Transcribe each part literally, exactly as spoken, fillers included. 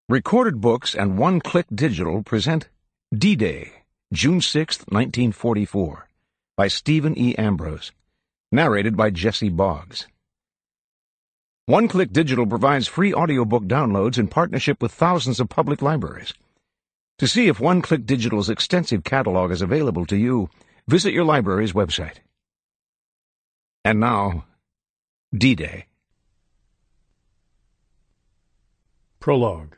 Recorded Books and One Click Digital present D-Day, June sixth, nineteen forty-four, by Stephen E. Ambrose, narrated by Jesse Boggs. One Click Digital provides free audiobook downloads in partnership with thousands of public libraries. To see if One Click Digital's extensive catalog is available to you, visit your library's website. And now, D-Day. Prologue.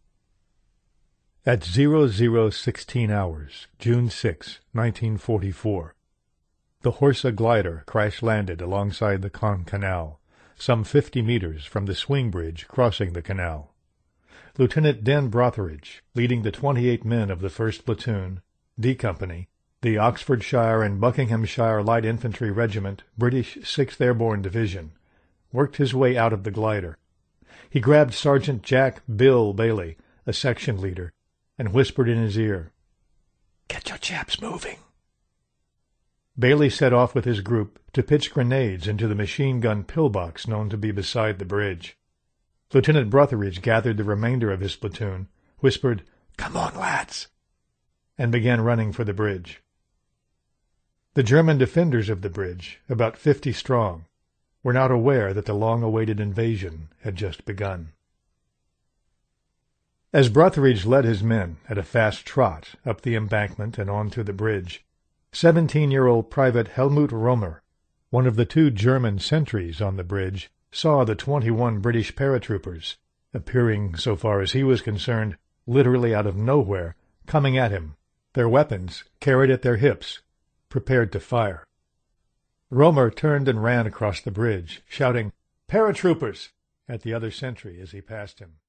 At zero zero sixteen hours, June sixth, nineteen forty-four, the Horsa glider crash-landed alongside the Caen Canal, some fifty meters from the swing bridge crossing the canal. Lieutenant Dan Brotheridge, leading the twenty-eight men of the first Platoon, D Company, the Oxfordshire and Buckinghamshire Light Infantry Regiment, British sixth Airborne Division, worked his way out of the glider. He grabbed Sergeant Jack Bill Bailey, a section leader, and whispered in his ear, "Get your chaps moving." Bailey set off with his group to pitch grenades into the machine-gun pillbox known to be beside the bridge. Lieutenant Brotheridge gathered the remainder of his platoon, whispered, "Come on, lads," and began running for the bridge. The German defenders of the bridge, about fifty strong, were not aware that the long-awaited invasion had just begun. As Brotheridge led his men at a fast trot up the embankment and onto the bridge, seventeen-year-old Private Helmut Romer, one of the two German sentries on the bridge, saw the twenty-one British paratroopers, appearing, so far as he was concerned, literally out of nowhere, coming at him, their weapons carried at their hips, prepared to fire. Romer turned and ran across the bridge, shouting, "Paratroopers!" at the other sentry as he passed him.